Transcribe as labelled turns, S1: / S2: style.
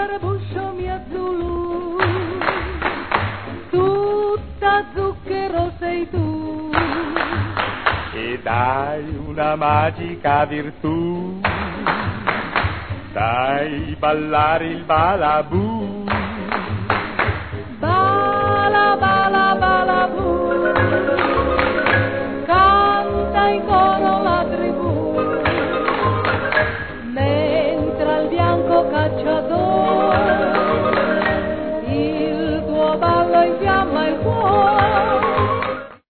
S1: Barabuscio mia Zulu, tutta zucchero sei tu,
S2: e dai una magica virtù, dai ballare il balabù.
S1: bala bala balabù, canta in coro la tribù, mentre al bianco cacciatore